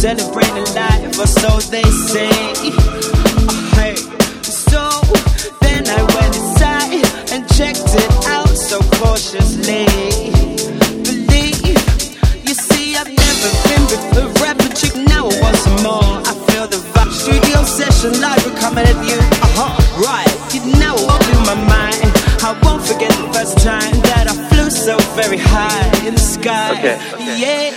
celebrating life, or so they say. Hey, so then I went inside and checked it out so cautiously. Believe, you see, I've never been with a rapper chick, now I want some more. I feel the vibe. Studio session live, we're coming at you. Right, now it blew my mind. I won't forget the first time that I flew so very high in the sky. Okay. Yeah.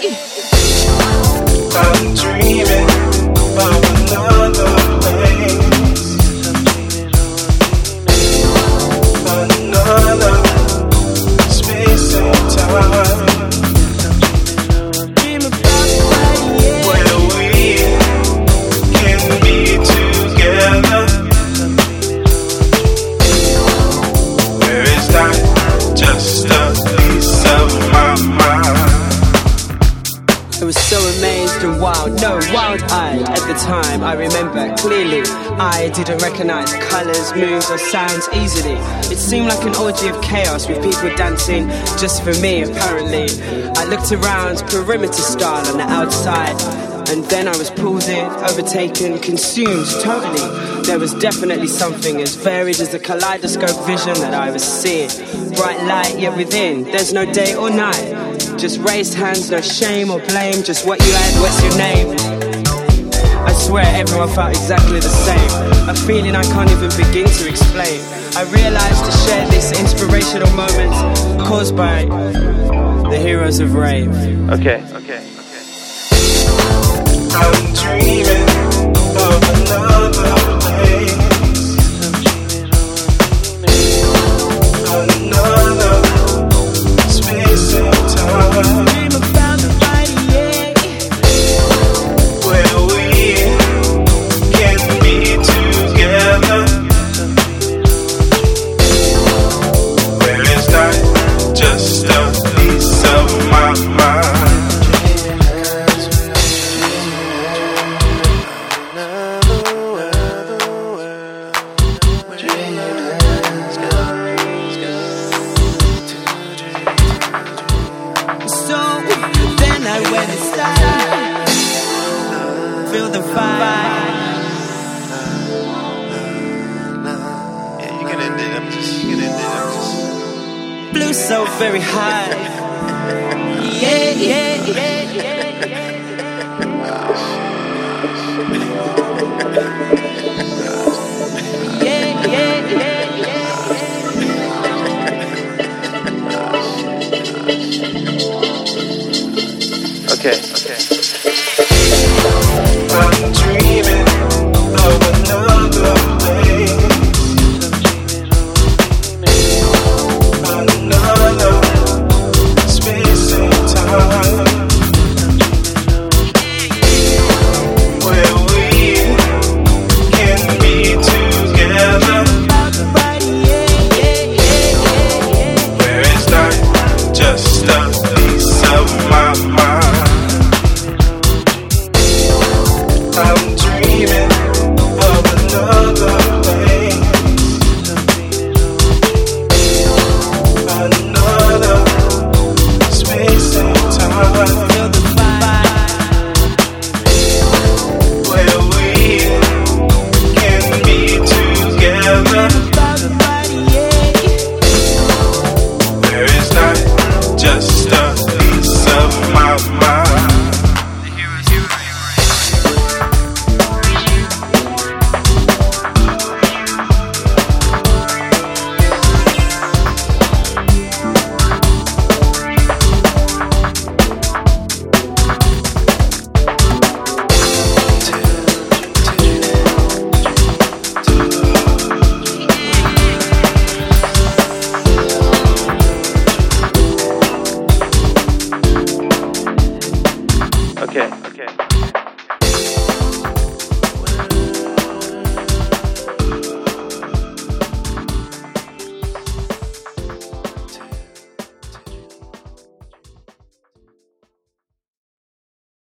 I'm dreaming of another place, another space and time, Dream about it, yeah. where we can be together. Where is that just a piece of my mind? I was so amazed and wild, no, wild-eyed at the time. I remember clearly I didn't recognize colors, moves or sounds easily. It seemed like an orgy of chaos with people dancing just for me, apparently. I looked around, perimeter style on the outside, and then I was pulled in, overtaken, consumed totally. There was definitely something as varied as the kaleidoscope vision that I was seeing. Bright light yet within, there's no day or night. Just raised hands, no shame or blame. Just what you had, what's your name? I swear everyone felt exactly the same. A feeling I can't even begin to explain. I realized to share this inspirational moment caused by the heroes of rave. Okay. I'm dreaming of another place, another space and time, Dream about the body, yeah. where we can be together. Where is that just a piece of my mind? So then I went inside, feel the vibe. Yeah, you can end it. I'm just. Blew so very high. Yeah. Okay. I'm dreaming of another place, another space and time, where we can be together. Where is that just a piece of my mind? I'm dreaming of another place, another space and time, where we can be together. Where is that just a piece of my mind? Okay.